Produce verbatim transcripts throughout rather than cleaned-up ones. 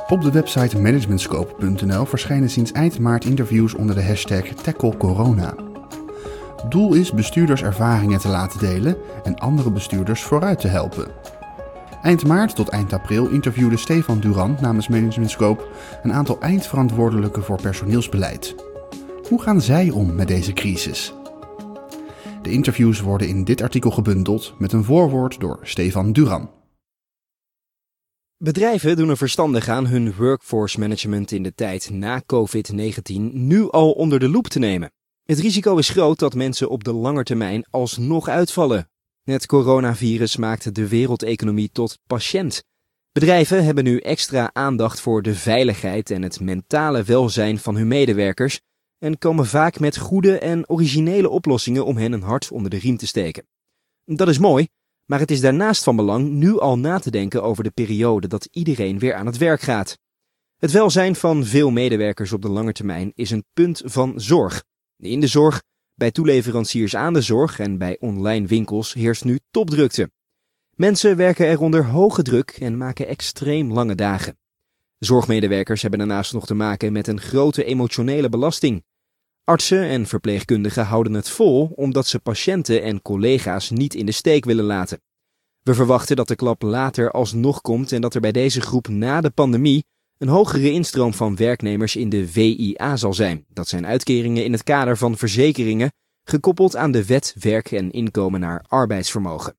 Op de website managementscope punt n l verschijnen sinds eind maart interviews onder de hashtag Tackle Corona. Doel is bestuurders ervaringen te laten delen en andere bestuurders vooruit te helpen. Eind maart tot eind april interviewde Stefan Durand namens Managementscope een aantal eindverantwoordelijken voor personeelsbeleid. Hoe gaan zij om met deze crisis? De interviews worden in dit artikel gebundeld met een voorwoord door Stefan Durand. Bedrijven doen er verstandig aan hun workforce management in de tijd na covid negentien nu al onder de loep te nemen. Het risico is groot dat mensen op de lange termijn alsnog uitvallen. Het coronavirus maakt de wereldeconomie tot patiënt. Bedrijven hebben nu extra aandacht voor de veiligheid en het mentale welzijn van hun medewerkers en komen vaak met goede en originele oplossingen om hen een hart onder de riem te steken. Dat is mooi, maar het is daarnaast van belang nu al na te denken over de periode dat iedereen weer aan het werk gaat. Het welzijn van veel medewerkers op de lange termijn is een punt van zorg. In de zorg, bij toeleveranciers aan de zorg en bij online winkels heerst nu topdrukte. Mensen werken er onder hoge druk en maken extreem lange dagen. Zorgmedewerkers hebben daarnaast nog te maken met een grote emotionele belasting. Artsen en verpleegkundigen houden het vol omdat ze patiënten en collega's niet in de steek willen laten. We verwachten dat de klap later alsnog komt en dat er bij deze groep na de pandemie een hogere instroom van werknemers in de W I A zal zijn. Dat zijn uitkeringen in het kader van verzekeringen, gekoppeld aan de wet werk en inkomen naar arbeidsvermogen.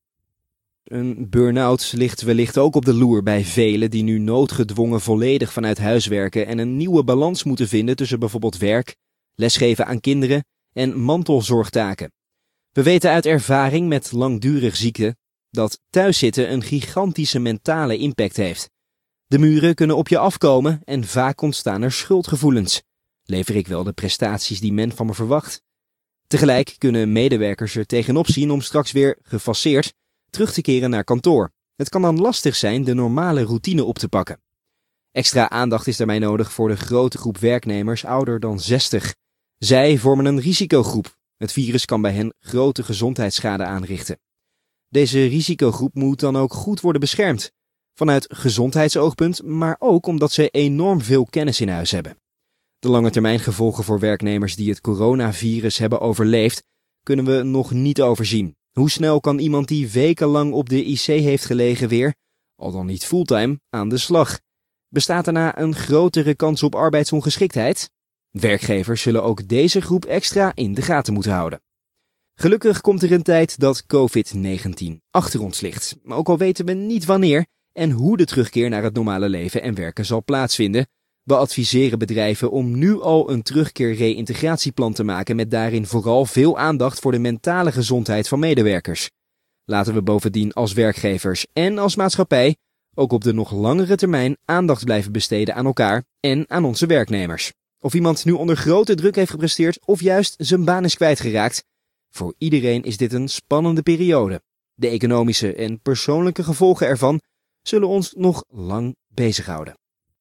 Een burn-out ligt wellicht ook op de loer bij velen die nu noodgedwongen volledig vanuit huis werken en een nieuwe balans moeten vinden tussen bijvoorbeeld werk, lesgeven aan kinderen en mantelzorgtaken. We weten uit ervaring met langdurig ziekte dat thuiszitten een gigantische mentale impact heeft. De muren kunnen op je afkomen en vaak ontstaan er schuldgevoelens. Lever ik wel de prestaties die men van me verwacht? Tegelijk kunnen medewerkers er tegenop zien om straks weer gefaseerd terug te keren naar kantoor. Het kan dan lastig zijn de normale routine op te pakken. Extra aandacht is daarbij nodig voor de grote groep werknemers ouder dan zestig. Zij vormen een risicogroep. Het virus kan bij hen grote gezondheidsschade aanrichten. Deze risicogroep moet dan ook goed worden beschermd. Vanuit gezondheidsoogpunt, maar ook omdat ze enorm veel kennis in huis hebben. De lange termijn gevolgen voor werknemers die het coronavirus hebben overleefd, kunnen we nog niet overzien. Hoe snel kan iemand die wekenlang op de I C heeft gelegen weer, al dan niet fulltime, aan de slag? Bestaat daarna een grotere kans op arbeidsongeschiktheid? Werkgevers zullen ook deze groep extra in de gaten moeten houden. Gelukkig komt er een tijd dat covid negentien achter ons ligt. Maar ook al weten we niet wanneer en hoe de terugkeer naar het normale leven en werken zal plaatsvinden, we adviseren bedrijven om nu al een terugkeer-reïntegratieplan te maken met daarin vooral veel aandacht voor de mentale gezondheid van medewerkers. Laten we bovendien als werkgevers en als maatschappij ook op de nog langere termijn aandacht blijven besteden aan elkaar en aan onze werknemers. Of iemand nu onder grote druk heeft gepresteerd of juist zijn baan is kwijtgeraakt, voor iedereen is dit een spannende periode. De economische en persoonlijke gevolgen ervan zullen ons nog lang bezighouden.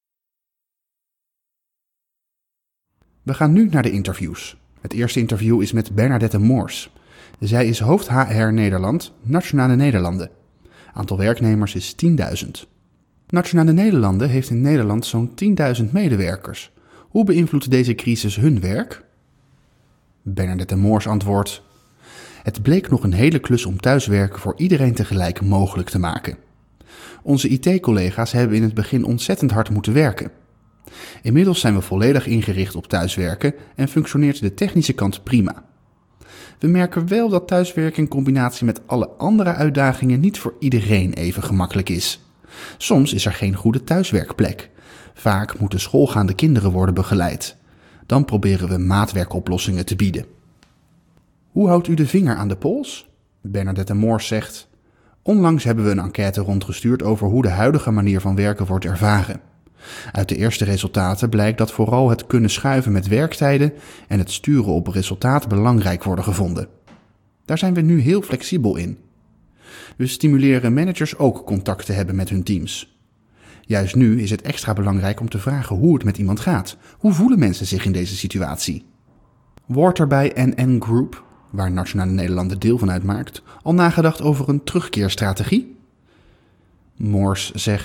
We gaan nu naar de interviews. Het eerste interview is met Bernadette Moors. Zij is hoofd H R Nederland, Nationale Nederlanden. Aantal werknemers is tienduizend. Nationale Nederlanden heeft in Nederland zo'n tienduizend medewerkers. Hoe beïnvloedt deze crisis hun werk? Bernadette Moors antwoordt: het bleek nog een hele klus om thuiswerken voor iedereen tegelijk mogelijk te maken. Onze I T-collega's hebben in het begin ontzettend hard moeten werken. Inmiddels zijn we volledig ingericht op thuiswerken en functioneert de technische kant prima. We merken wel dat thuiswerken in combinatie met alle andere uitdagingen niet voor iedereen even gemakkelijk is. Soms is er geen goede thuiswerkplek. Vaak moeten schoolgaande kinderen worden begeleid. Dan proberen we maatwerkoplossingen te bieden. Hoe houdt u de vinger aan de pols? Bernadette Moors zegt: onlangs hebben we een enquête rondgestuurd over hoe de huidige manier van werken wordt ervaren. Uit de eerste resultaten blijkt dat vooral het kunnen schuiven met werktijden en het sturen op resultaat belangrijk worden gevonden. Daar zijn we nu heel flexibel in. We stimuleren managers ook contact te hebben met hun teams. Juist nu is het extra belangrijk om te vragen hoe het met iemand gaat. Hoe voelen mensen zich in deze situatie? Wordt er bij N N Group, waar Nationale Nederlanden deel van uitmaakt, al nagedacht over een terugkeerstrategie? Moors zegt: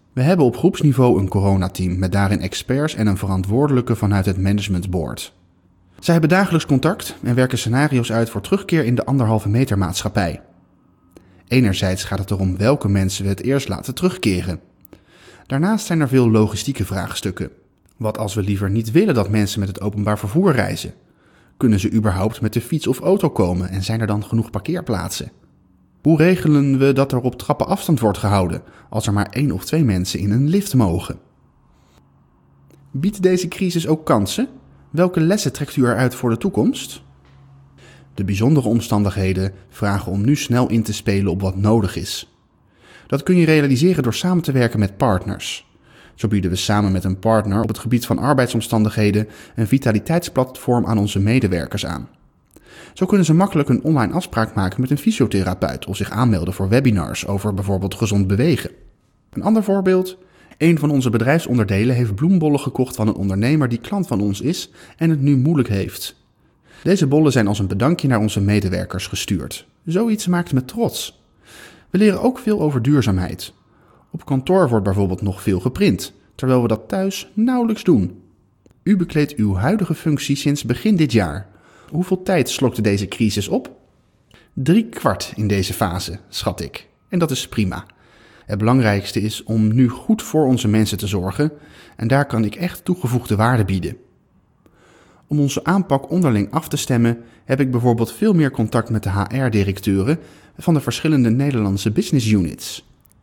We hebben op groepsniveau een coronateam met daarin experts en een verantwoordelijke vanuit het management board. Zij hebben dagelijks contact en werken scenario's uit voor terugkeer in de anderhalve meter maatschappij. Enerzijds gaat het erom welke mensen we het eerst laten terugkeren. Daarnaast zijn er veel logistieke vraagstukken. Wat als we liever niet willen dat mensen met het openbaar vervoer reizen? Kunnen ze überhaupt met de fiets of auto komen en zijn er dan genoeg parkeerplaatsen? Hoe regelen we dat er op trappen afstand wordt gehouden als er maar één of twee mensen in een lift mogen? Biedt deze crisis ook kansen? Welke lessen trekt u eruit voor de toekomst? De bijzondere omstandigheden vragen om nu snel in te spelen op wat nodig is. Dat kun je realiseren door samen te werken met partners. Zo bieden we samen met een partner op het gebied van arbeidsomstandigheden een vitaliteitsplatform aan onze medewerkers aan. Zo kunnen ze makkelijk een online afspraak maken met een fysiotherapeut of zich aanmelden voor webinars over bijvoorbeeld gezond bewegen. Een ander voorbeeld: een van onze bedrijfsonderdelen heeft bloembollen gekocht van een ondernemer die klant van ons is en het nu moeilijk heeft. Deze bollen zijn als een bedankje naar onze medewerkers gestuurd. Zoiets maakt me trots. We leren ook veel over duurzaamheid. Op kantoor wordt bijvoorbeeld nog veel geprint, terwijl we dat thuis nauwelijks doen. U bekleedt uw huidige functie sinds begin dit jaar. Hoeveel tijd slokte deze crisis op? Drie kwart in deze fase, schat ik. En dat is prima. Het belangrijkste is om nu goed voor onze mensen te zorgen en daar kan ik echt toegevoegde waarde bieden. Om onze aanpak onderling af te stemmen heb ik bijvoorbeeld veel meer contact met de H R-directeuren van de verschillende Nederlandse business units.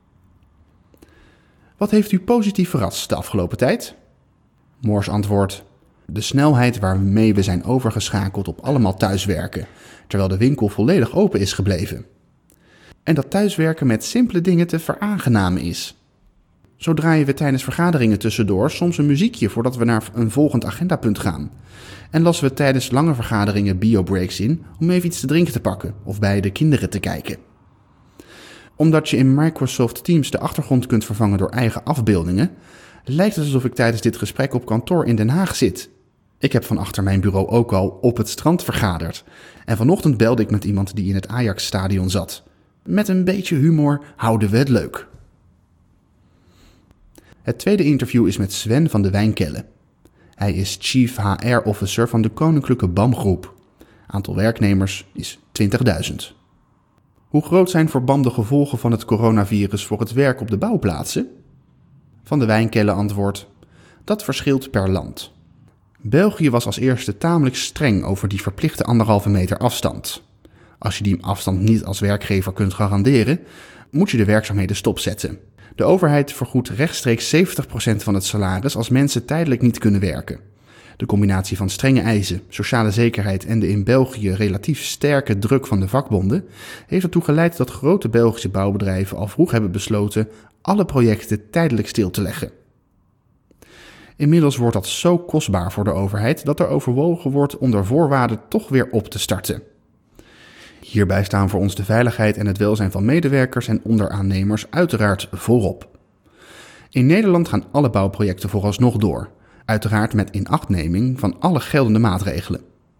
Wat heeft u positief verrast de afgelopen tijd? Moors antwoordt: de snelheid waarmee we zijn overgeschakeld op allemaal thuiswerken, terwijl de winkel volledig open is gebleven. En dat thuiswerken met simpele dingen te veraangenamen is. Zo draaien we tijdens vergaderingen tussendoor soms een muziekje voordat we naar een volgend agendapunt gaan. En lassen we tijdens lange vergaderingen biobreaks in om even iets te drinken te pakken of bij de kinderen te kijken. Omdat je in Microsoft Teams de achtergrond kunt vervangen door eigen afbeeldingen, lijkt het alsof ik tijdens dit gesprek op kantoor in Den Haag zit. Ik heb van achter mijn bureau ook al op het strand vergaderd. En vanochtend belde ik met iemand die in het Ajax-stadion zat. Met een beetje humor houden we het leuk. Het tweede interview is met Sven van de Wijnkelle. Hij is Chief H R Officer van de Koninklijke B A M-groep. Aantal werknemers is twintigduizend. Hoe groot zijn voor B A M de gevolgen van het coronavirus voor het werk op de bouwplaatsen? Van de Wijnkelle antwoordt: dat verschilt per land. België was als eerste tamelijk streng over die verplichte anderhalve meter afstand. Als je die afstand niet als werkgever kunt garanderen, moet je de werkzaamheden stopzetten. De overheid vergoedt rechtstreeks zeventig procent van het salaris als mensen tijdelijk niet kunnen werken. De combinatie van strenge eisen, sociale zekerheid en de in België relatief sterke druk van de vakbonden heeft ertoe geleid dat grote Belgische bouwbedrijven al vroeg hebben besloten alle projecten tijdelijk stil te leggen. Inmiddels wordt dat zo kostbaar voor de overheid dat er overwogen wordt onder voorwaarden toch weer op te starten. Hierbij staan voor ons de veiligheid en het welzijn van medewerkers en onderaannemers uiteraard voorop. In Nederland gaan alle bouwprojecten vooralsnog door, uiteraard met inachtneming van alle geldende maatregelen.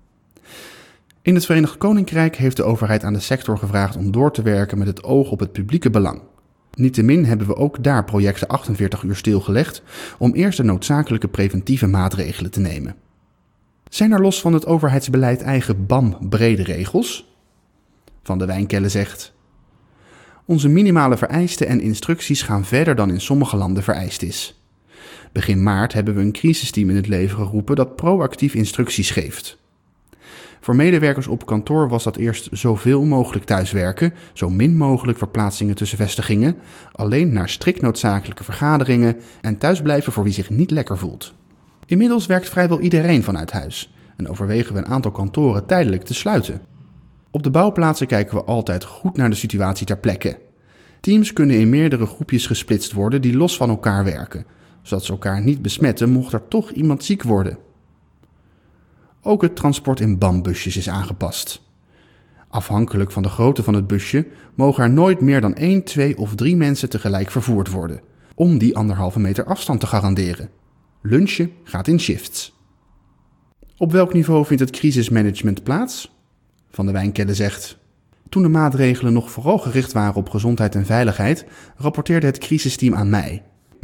In het Verenigd Koninkrijk heeft de overheid aan de sector gevraagd om door te werken met het oog op het publieke belang. Niettemin hebben we ook daar projecten achtenveertig uur stilgelegd om eerst de noodzakelijke preventieve maatregelen te nemen. Zijn er los van het overheidsbeleid eigen B A M brede regels? Van de Wijnkelle zegt: onze minimale vereisten en instructies gaan verder dan in sommige landen vereist is. Begin maart hebben we een crisisteam in het leven geroepen dat proactief instructies geeft. Voor medewerkers op kantoor was dat eerst zoveel mogelijk thuiswerken, zo min mogelijk verplaatsingen tussen vestigingen, alleen naar strikt noodzakelijke vergaderingen en thuisblijven voor wie zich niet lekker voelt. Inmiddels werkt vrijwel iedereen vanuit huis en overwegen we een aantal kantoren tijdelijk te sluiten. Op de bouwplaatsen kijken we altijd goed naar de situatie ter plekke. Teams kunnen in meerdere groepjes gesplitst worden die los van elkaar werken, zodat ze elkaar niet besmetten mocht er toch iemand ziek worden. Ook het transport in B A M-busjes is aangepast. Afhankelijk van de grootte van het busje mogen er nooit meer dan één, twee of drie mensen tegelijk vervoerd worden, om die anderhalve meter afstand te garanderen. Lunchen gaat in shifts. Op welk niveau vindt het crisismanagement plaats? Van de Wijnkelle zegt: toen de maatregelen nog vooral gericht waren op gezondheid en veiligheid, rapporteerde het crisisteam aan mij.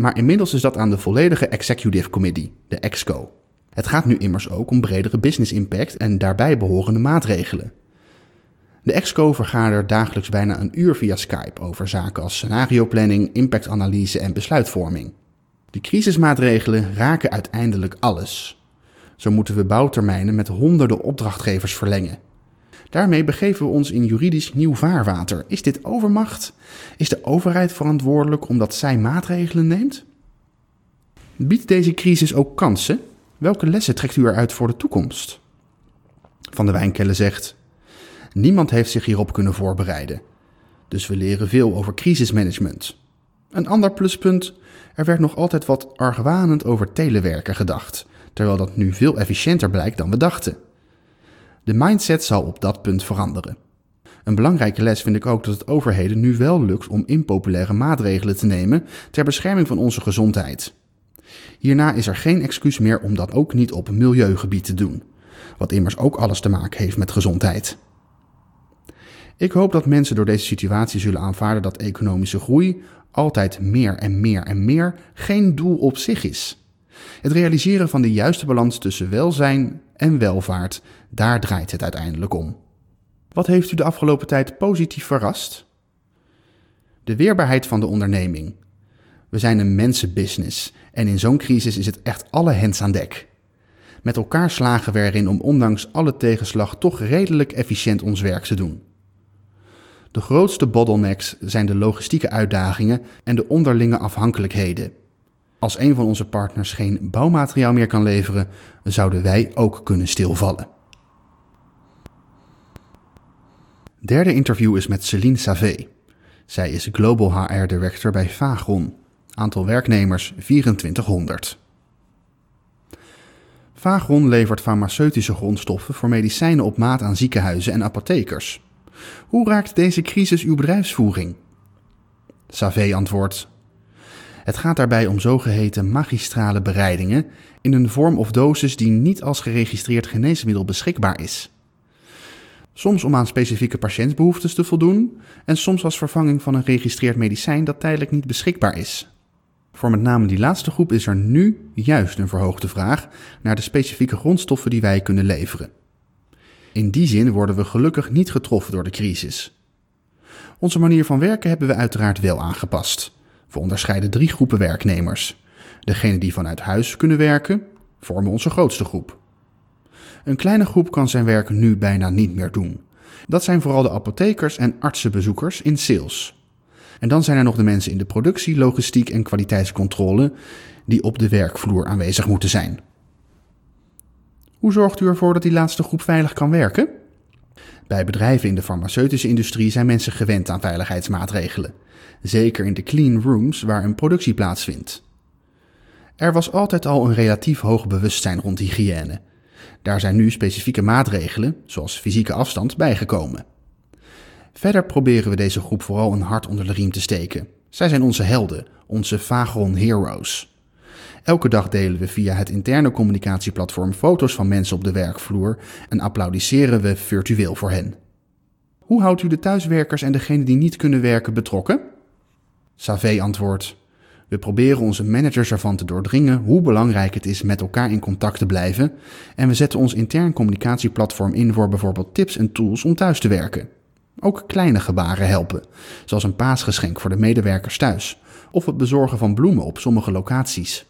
Maar inmiddels is dat aan de volledige Executive Committee, de ExCo. Het gaat nu immers ook om bredere business impact en daarbij behorende maatregelen. De ExCo vergadert dagelijks bijna een uur via Skype over zaken als scenarioplanning, impactanalyse en besluitvorming. De crisismaatregelen raken uiteindelijk alles. Zo moeten we bouwtermijnen met honderden opdrachtgevers verlengen. Daarmee begeven we ons in juridisch nieuw vaarwater. Is dit overmacht? Is de overheid verantwoordelijk omdat zij maatregelen neemt? Biedt deze crisis ook kansen? Welke lessen trekt u eruit voor de toekomst? Van der Wijnkelle zegt: niemand heeft zich hierop kunnen voorbereiden. Dus we leren veel over crisismanagement. Een ander pluspunt: er werd nog altijd wat argwanend over telewerken gedacht, terwijl dat nu veel efficiënter blijkt dan we dachten. De mindset zal op dat punt veranderen. Een belangrijke les vind ik ook dat het overheden nu wel lukt om impopulaire maatregelen te nemen ter bescherming van onze gezondheid. Hierna is er geen excuus meer om dat ook niet op milieugebied te doen, wat immers ook alles te maken heeft met gezondheid. Ik hoop dat mensen door deze situatie zullen aanvaarden dat economische groei, altijd meer en meer en meer, geen doel op zich is. Het realiseren van de juiste balans tussen welzijn en welvaart, daar draait het uiteindelijk om. Wat heeft u de afgelopen tijd positief verrast? De weerbaarheid van de onderneming. We zijn een mensenbusiness en in zo'n crisis is het echt alle hens aan dek. Met elkaar slagen we erin om ondanks alle tegenslag toch redelijk efficiënt ons werk te doen. De grootste bottlenecks zijn de logistieke uitdagingen en de onderlinge afhankelijkheden. Als een van onze partners geen bouwmateriaal meer kan leveren, zouden wij ook kunnen stilvallen. Derde interview is met Céline Savé. Zij is Global H R Director bij Fagron. Aantal werknemers vierentwintighonderd. Fagron levert farmaceutische grondstoffen voor medicijnen op maat aan ziekenhuizen en apothekers. Hoe raakt deze crisis uw bedrijfsvoering? Savé antwoordt: het gaat daarbij om zogeheten magistrale bereidingen in een vorm of dosis die niet als geregistreerd geneesmiddel beschikbaar is. Soms om aan specifieke patiëntbehoeftes te voldoen en soms als vervanging van een geregistreerd medicijn dat tijdelijk niet beschikbaar is. Voor met name die laatste groep is er nu juist een verhoogde vraag naar de specifieke grondstoffen die wij kunnen leveren. In die zin worden we gelukkig niet getroffen door de crisis. Onze manier van werken hebben we uiteraard wel aangepast. We onderscheiden drie groepen werknemers. Degenen die vanuit huis kunnen werken, vormen onze grootste groep. Een kleine groep kan zijn werk nu bijna niet meer doen. Dat zijn vooral de apothekers en artsenbezoekers in sales. En dan zijn er nog de mensen in de productie, logistiek en kwaliteitscontrole die op de werkvloer aanwezig moeten zijn. Hoe zorgt u ervoor dat die laatste groep veilig kan werken? Bij bedrijven in de farmaceutische industrie zijn mensen gewend aan veiligheidsmaatregelen. Zeker in de clean rooms waar een productie plaatsvindt. Er was altijd al een relatief hoog bewustzijn rond hygiëne. Daar zijn nu specifieke maatregelen, zoals fysieke afstand, bijgekomen. Verder proberen we deze groep vooral een hart onder de riem te steken. Zij zijn onze helden, onze Fagron Heroes. Elke dag delen we via het interne communicatieplatform foto's van mensen op de werkvloer en applaudisseren we virtueel voor hen. Hoe houdt u de thuiswerkers en degenen die niet kunnen werken betrokken? Savé antwoordt: we proberen onze managers ervan te doordringen hoe belangrijk het is met elkaar in contact te blijven en we zetten ons intern communicatieplatform in voor bijvoorbeeld tips en tools om thuis te werken. Ook kleine gebaren helpen, zoals een paasgeschenk voor de medewerkers thuis of het bezorgen van bloemen op sommige locaties.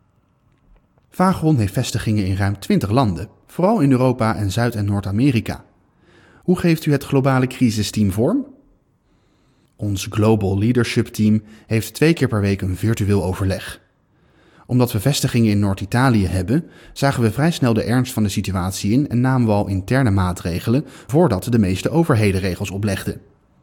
Fagron heeft vestigingen in ruim twintig landen, vooral in Europa en Zuid- en Noord-Amerika. Hoe geeft u het globale crisisteam vorm? Ons Global Leadership Team heeft twee keer per week een virtueel overleg. Omdat we vestigingen in Noord-Italië hebben, zagen we vrij snel de ernst van de situatie in en namen we al interne maatregelen voordat de meeste overheden regels oplegden.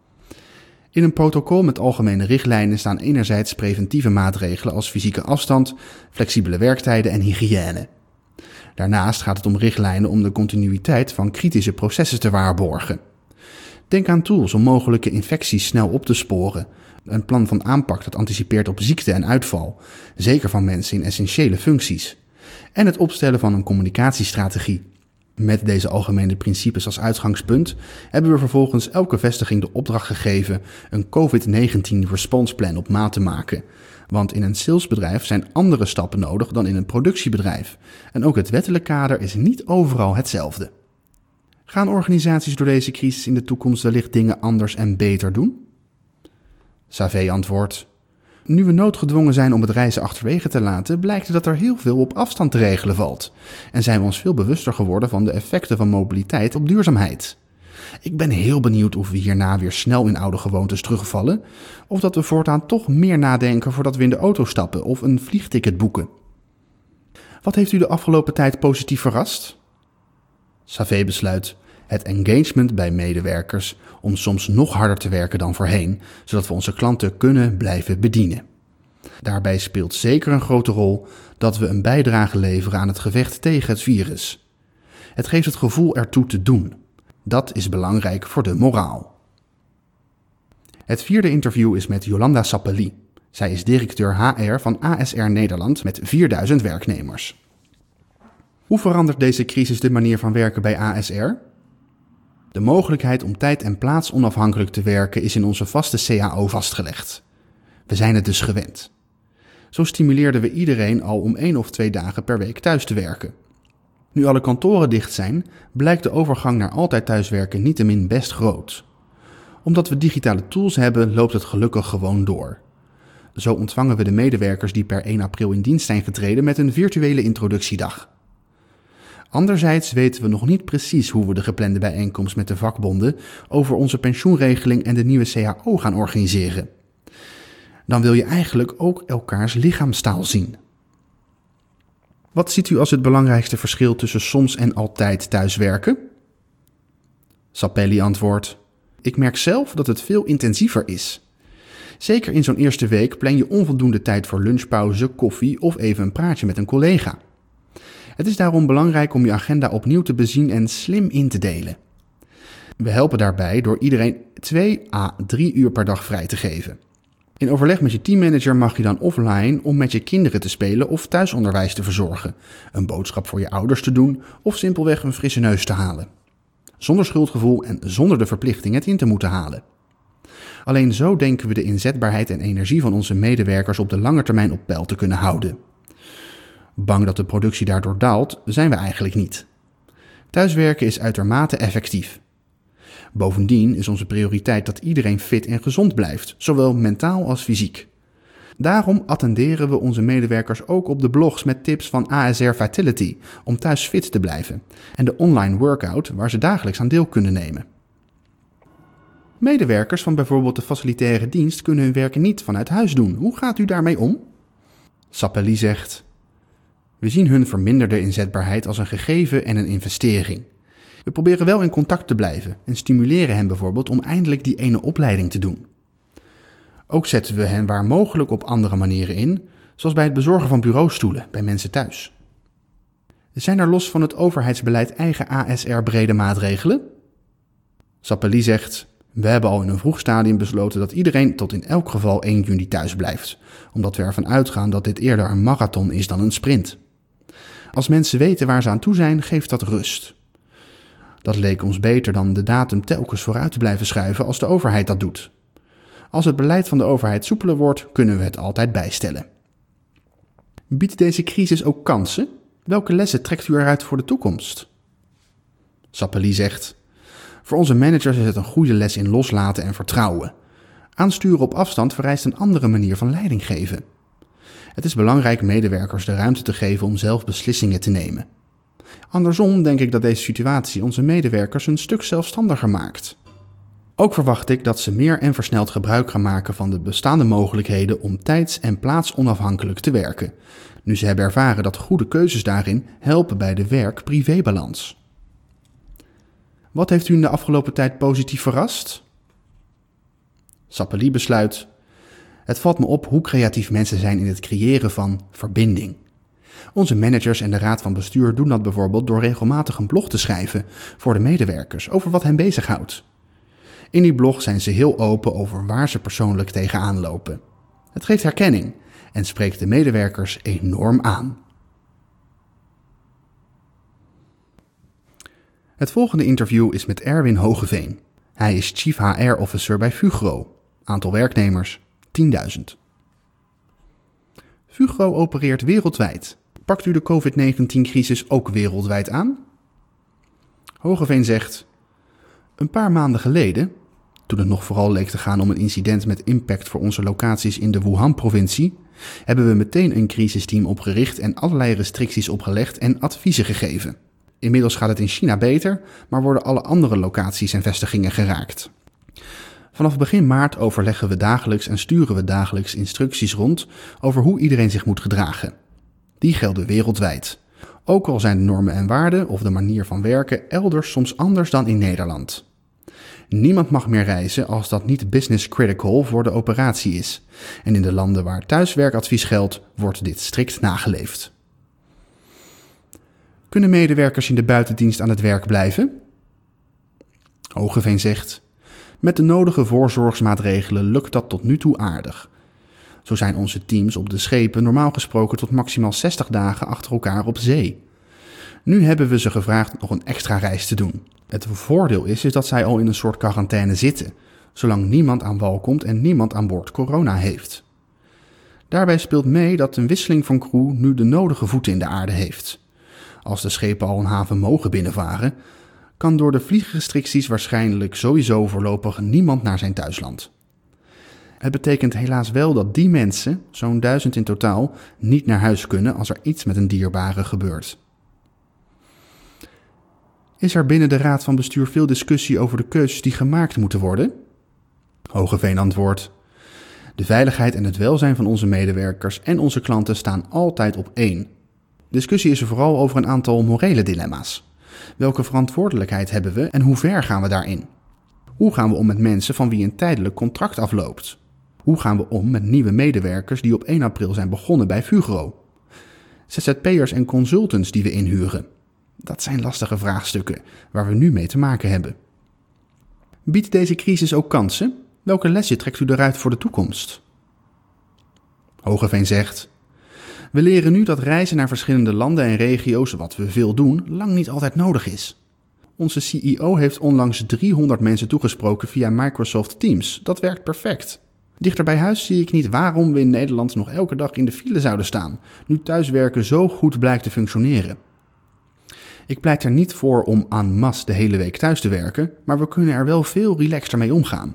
In een protocol met algemene richtlijnen staan enerzijds preventieve maatregelen als fysieke afstand, flexibele werktijden en hygiëne. Daarnaast gaat het om richtlijnen om de continuïteit van kritische processen te waarborgen. Denk aan tools om mogelijke infecties snel op te sporen, een plan van aanpak dat anticipeert op ziekte en uitval, zeker van mensen in essentiële functies, en het opstellen van een communicatiestrategie. Met deze algemene principes als uitgangspunt hebben we vervolgens elke vestiging de opdracht gegeven een covid negentien response plan op maat te maken. Want in een salesbedrijf zijn andere stappen nodig dan in een productiebedrijf. En ook het wettelijk kader is niet overal hetzelfde. Gaan organisaties door deze crisis in de toekomst wellicht dingen anders en beter doen? Savé antwoordt: nu we noodgedwongen zijn om het reizen achterwege te laten, blijkt dat er heel veel op afstand te regelen valt. En zijn we ons veel bewuster geworden van de effecten van mobiliteit op duurzaamheid. Ik ben heel benieuwd of we hierna weer snel in oude gewoontes terugvallen, of dat we voortaan toch meer nadenken voordat we in de auto stappen of een vliegticket boeken. Wat heeft u de afgelopen tijd positief verrast? Savé besluit het engagement bij medewerkers om soms nog harder te werken dan voorheen, zodat we onze klanten kunnen blijven bedienen. Daarbij speelt zeker een grote rol dat we een bijdrage leveren aan het gevecht tegen het virus. Het geeft het gevoel ertoe te doen. Dat is belangrijk voor de moraal. Het vierde interview is met Jolanda Sappeli. Zij is directeur H R van A S R Nederland met vierduizend werknemers. Hoe verandert deze crisis de manier van werken bij A S R? De mogelijkheid om tijd en plaats onafhankelijk te werken is in onze vaste C A O vastgelegd. We zijn het dus gewend. Zo stimuleerden we iedereen al om één of twee dagen per week thuis te werken. Nu alle kantoren dicht zijn, blijkt de overgang naar altijd thuiswerken niettemin best groot. Omdat we digitale tools hebben, loopt het gelukkig gewoon door. Zo ontvangen we de medewerkers die per één april in dienst zijn getreden met een virtuele introductiedag. Anderzijds weten we nog niet precies hoe we de geplande bijeenkomst met de vakbonden over onze pensioenregeling en de nieuwe C A O gaan organiseren. Dan wil je eigenlijk ook elkaars lichaamstaal zien. Wat ziet u als het belangrijkste verschil tussen soms en altijd thuiswerken? Sappeli antwoordt: ik merk zelf dat het veel intensiever is. Zeker in zo'n eerste week plan je onvoldoende tijd voor lunchpauze, koffie of even een praatje met een collega. Het is daarom belangrijk om je agenda opnieuw te bezien en slim in te delen. We helpen daarbij door iedereen twee à drie uur per dag vrij te geven. In overleg met je teammanager mag je dan offline om met je kinderen te spelen of thuisonderwijs te verzorgen, een boodschap voor je ouders te doen of simpelweg een frisse neus te halen. Zonder schuldgevoel en zonder de verplichting het in te moeten halen. Alleen zo denken we de inzetbaarheid en energie van onze medewerkers op de lange termijn op peil te kunnen houden. Bang dat de productie daardoor daalt, zijn we eigenlijk niet. Thuiswerken is uitermate effectief. Bovendien is onze prioriteit dat iedereen fit en gezond blijft, zowel mentaal als fysiek. Daarom attenderen we onze medewerkers ook op de blogs met tips van A S R Vitality om thuis fit te blijven en de online workout waar ze dagelijks aan deel kunnen nemen. Medewerkers van bijvoorbeeld de facilitaire dienst kunnen hun werk niet vanuit huis doen. Hoe gaat u daarmee om? Sappeli zegt: we zien hun verminderde inzetbaarheid als een gegeven en een investering. We proberen wel in contact te blijven en stimuleren hen bijvoorbeeld om eindelijk die ene opleiding te doen. Ook zetten we hen waar mogelijk op andere manieren in, zoals bij het bezorgen van bureaustoelen bij mensen thuis. Zijn er los van het overheidsbeleid eigen A S R-brede maatregelen? Sappeli zegt: we hebben al in een vroeg stadium besloten dat iedereen tot in elk geval één juni thuis blijft, omdat we ervan uitgaan dat dit eerder een marathon is dan een sprint. Als mensen weten waar ze aan toe zijn, geeft dat rust. Dat leek ons beter dan de datum telkens vooruit te blijven schuiven als de overheid dat doet. Als het beleid van de overheid soepeler wordt, kunnen we het altijd bijstellen. Biedt deze crisis ook kansen? Welke lessen trekt u eruit voor de toekomst? Sappeli zegt: voor onze managers is het een goede les in loslaten en vertrouwen. Aansturen op afstand vereist een andere manier van leiding geven. Het is belangrijk medewerkers de ruimte te geven om zelf beslissingen te nemen. Andersom denk ik dat deze situatie onze medewerkers een stuk zelfstandiger maakt. Ook verwacht ik dat ze meer en versneld gebruik gaan maken van de bestaande mogelijkheden om tijds- en plaatsonafhankelijk te werken, nu ze hebben ervaren dat goede keuzes daarin helpen bij de werk-privébalans. Wat heeft u in de afgelopen tijd positief verrast? Sappeli besluit: het valt me op hoe creatief mensen zijn in het creëren van verbinding. Onze managers en de raad van bestuur doen dat bijvoorbeeld door regelmatig een blog te schrijven voor de medewerkers over wat hen bezighoudt. In die blog zijn ze heel open over waar ze persoonlijk tegenaan lopen. Het geeft herkenning en spreekt de medewerkers enorm aan. Het volgende interview is met Erwin Hogeveen. Hij is Chief H R Officer bij Fugro. Aantal werknemers tienduizend. Fugro opereert wereldwijd. Pakt u de covid negentien crisis ook wereldwijd aan? Hogeveen zegt: een paar maanden geleden, toen het nog vooral leek te gaan om een incident met impact voor onze locaties in de Wuhan-provincie, hebben we meteen een crisisteam opgericht en allerlei restricties opgelegd en adviezen gegeven. Inmiddels gaat het in China beter, maar worden alle andere locaties en vestigingen geraakt. Vanaf begin maart overleggen we dagelijks en sturen we dagelijks instructies rond over hoe iedereen zich moet gedragen. Die gelden wereldwijd. Ook al zijn de normen en waarden of de manier van werken elders soms anders dan in Nederland. Niemand mag meer reizen als dat niet business critical voor de operatie is. En in de landen waar thuiswerkadvies geldt, wordt dit strikt nageleefd. Kunnen medewerkers in de buitendienst aan het werk blijven? Hogeveen zegt: met de nodige voorzorgsmaatregelen lukt dat tot nu toe aardig. Zo zijn onze teams op de schepen normaal gesproken tot maximaal zestig dagen achter elkaar op zee. Nu hebben we ze gevraagd nog een extra reis te doen. Het voordeel is, is dat zij al in een soort quarantaine zitten, zolang niemand aan wal komt en niemand aan boord corona heeft. Daarbij speelt mee dat een wisseling van crew nu de nodige voeten in de aarde heeft. Als de schepen al een haven mogen binnenvaren, kan door de vliegrestricties waarschijnlijk sowieso voorlopig niemand naar zijn thuisland. Het betekent helaas wel dat die mensen, zo'n duizend in totaal, niet naar huis kunnen als er iets met een dierbare gebeurt. Is er binnen de Raad van Bestuur veel discussie over de keuzes die gemaakt moeten worden? Hogeveen antwoordt: de veiligheid en het welzijn van onze medewerkers en onze klanten staan altijd op één. Discussie is er vooral over een aantal morele dilemma's. Welke verantwoordelijkheid hebben we en hoe ver gaan we daarin? Hoe gaan we om met mensen van wie een tijdelijk contract afloopt? Hoe gaan we om met nieuwe medewerkers die op één april zijn begonnen bij Fugro? Z Z P'ers en consultants die we inhuren? Dat zijn lastige vraagstukken waar we nu mee te maken hebben. Biedt deze crisis ook kansen? Welke lessen trekt u eruit voor de toekomst? Hogeveen zegt: we leren nu dat reizen naar verschillende landen en regio's, wat we veel doen, lang niet altijd nodig is. Onze C E O heeft onlangs driehonderd mensen toegesproken via Microsoft Teams. Dat werkt perfect. Dichter bij huis zie ik niet waarom we in Nederland nog elke dag in de file zouden staan, nu thuiswerken zo goed blijkt te functioneren. Ik pleit er niet voor om en masse de hele week thuis te werken, maar we kunnen er wel veel relaxter mee omgaan.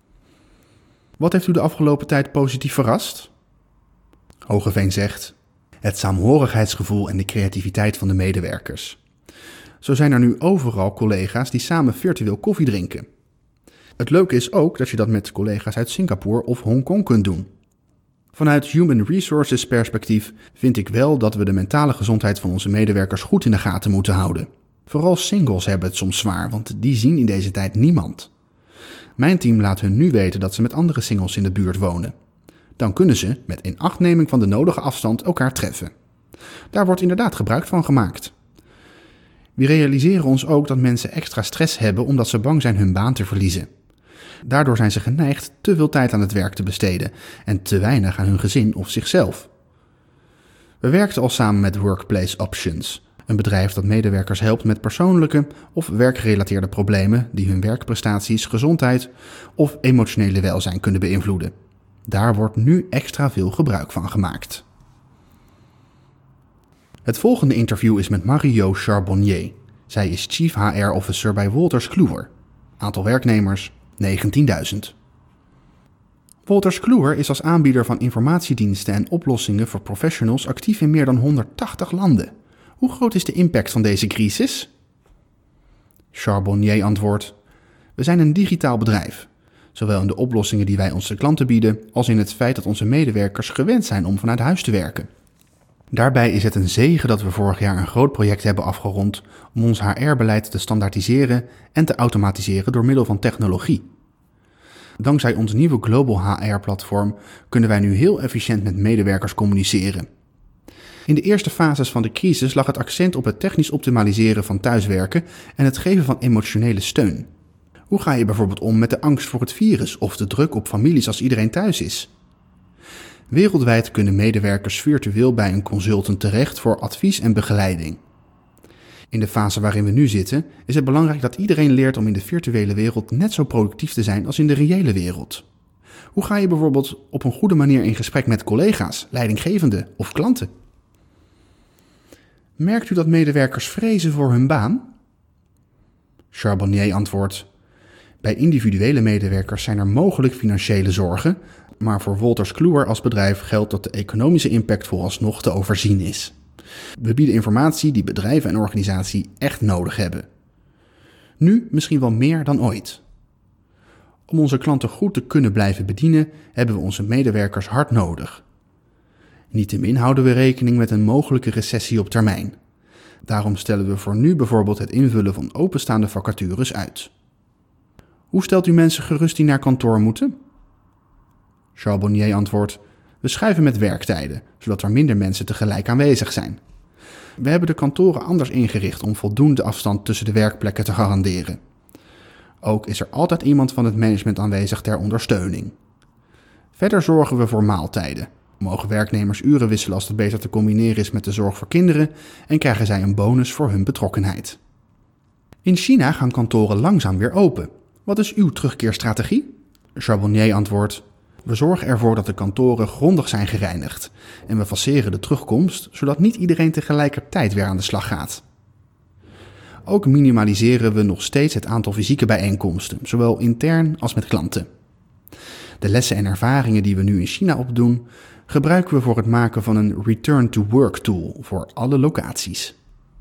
Wat heeft u de afgelopen tijd positief verrast? Hogeveen zegt: het saamhorigheidsgevoel en de creativiteit van de medewerkers. Zo zijn er nu overal collega's die samen virtueel koffie drinken. Het leuke is ook dat je dat met collega's uit Singapore of Hongkong kunt doen. Vanuit Human Resources perspectief vind ik wel dat we de mentale gezondheid van onze medewerkers goed in de gaten moeten houden. Vooral singles hebben het soms zwaar, want die zien in deze tijd niemand. Mijn team laat hun nu weten dat ze met andere singles in de buurt wonen. Dan kunnen ze, met inachtneming van de nodige afstand, elkaar treffen. Daar wordt inderdaad gebruik van gemaakt. We realiseren ons ook dat mensen extra stress hebben omdat ze bang zijn hun baan te verliezen. Daardoor zijn ze geneigd te veel tijd aan het werk te besteden en te weinig aan hun gezin of zichzelf. We werkten al samen met Workplace Options, een bedrijf dat medewerkers helpt met persoonlijke of werkgerelateerde problemen die hun werkprestaties, gezondheid of emotionele welzijn kunnen beïnvloeden. Daar wordt nu extra veel gebruik van gemaakt. Het volgende interview is met Marie-Jo Charbonnier. Zij is Chief H R Officer bij Wolters Kluwer. Aantal werknemers negentienduizend. Wolters Kluwer is als aanbieder van informatiediensten en oplossingen voor professionals actief in meer dan honderdtachtig landen. Hoe groot is de impact van deze crisis? Charbonnier antwoordt: we zijn een digitaal bedrijf. Zowel in de oplossingen die wij onze klanten bieden, als in het feit dat onze medewerkers gewend zijn om vanuit huis te werken. Daarbij is het een zegen dat we vorig jaar een groot project hebben afgerond om ons H R-beleid te standaardiseren en te automatiseren door middel van technologie. Dankzij ons nieuwe Global H R-platform kunnen wij nu heel efficiënt met medewerkers communiceren. In de eerste fases van de crisis lag het accent op het technisch optimaliseren van thuiswerken en het geven van emotionele steun. Hoe ga je bijvoorbeeld om met de angst voor het virus of de druk op families als iedereen thuis is? Wereldwijd kunnen medewerkers virtueel bij een consultant terecht voor advies en begeleiding. In de fase waarin we nu zitten is het belangrijk dat iedereen leert om in de virtuele wereld net zo productief te zijn als in de reële wereld. Hoe ga je bijvoorbeeld op een goede manier in gesprek met collega's, leidinggevenden of klanten? Merkt u dat medewerkers vrezen voor hun baan? Charbonnier antwoordt: bij individuele medewerkers zijn er mogelijk financiële zorgen, maar voor Wolters Kluwer als bedrijf geldt dat de economische impact vooralsnog te overzien is. We bieden informatie die bedrijven en organisaties echt nodig hebben. Nu misschien wel meer dan ooit. Om onze klanten goed te kunnen blijven bedienen, hebben we onze medewerkers hard nodig. Niettemin houden we rekening met een mogelijke recessie op termijn. Daarom stellen we voor nu bijvoorbeeld het invullen van openstaande vacatures uit. Hoe stelt u mensen gerust die naar kantoor moeten? Charbonnier antwoordt: we schuiven met werktijden, zodat er minder mensen tegelijk aanwezig zijn. We hebben de kantoren anders ingericht om voldoende afstand tussen de werkplekken te garanderen. Ook is er altijd iemand van het management aanwezig ter ondersteuning. Verder zorgen we voor maaltijden. Mogen werknemers uren wisselen als het beter te combineren is met de zorg voor kinderen en krijgen zij een bonus voor hun betrokkenheid. In China gaan kantoren langzaam weer open. Wat is uw terugkeerstrategie? Charbonnier antwoordt: we zorgen ervoor dat de kantoren grondig zijn gereinigd en we faceren de terugkomst, zodat niet iedereen tegelijkertijd weer aan de slag gaat. Ook minimaliseren we nog steeds het aantal fysieke bijeenkomsten, zowel intern als met klanten. De lessen en ervaringen die we nu in China opdoen, gebruiken we voor het maken van een return-to-work tool voor alle locaties.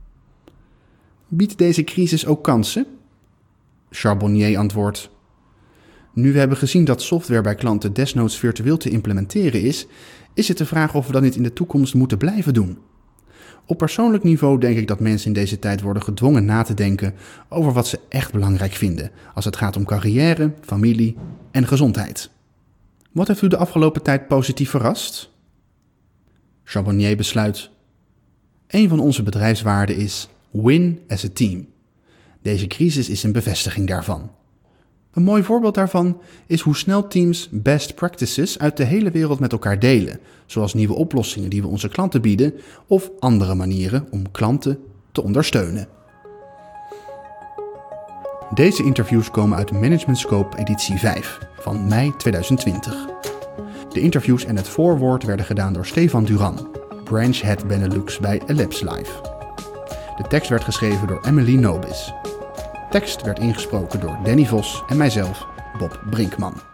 Biedt deze crisis ook kansen? Charbonnier antwoordt: nu we hebben gezien dat software bij klanten desnoods virtueel te implementeren is, is het de vraag of we dat niet in de toekomst moeten blijven doen. Op persoonlijk niveau denk ik dat mensen in deze tijd worden gedwongen na te denken over wat ze echt belangrijk vinden als het gaat om carrière, familie en gezondheid. Wat heeft u de afgelopen tijd positief verrast? Charbonnier besluit: een van onze bedrijfswaarden is win as a team. Deze crisis is een bevestiging daarvan. Een mooi voorbeeld daarvan is hoe snel teams best practices uit de hele wereld met elkaar delen, zoals nieuwe oplossingen die we onze klanten bieden of andere manieren om klanten te ondersteunen. Deze interviews komen uit Management Scope editie vijf van mei tweeduizend twintig. De interviews en het voorwoord werden gedaan door Stefan Duran, Branch Head Benelux bij Ellipse Live. De tekst werd geschreven door Emily Nobis. Tekst werd ingesproken door Danny Vos en mijzelf, Bob Brinkman.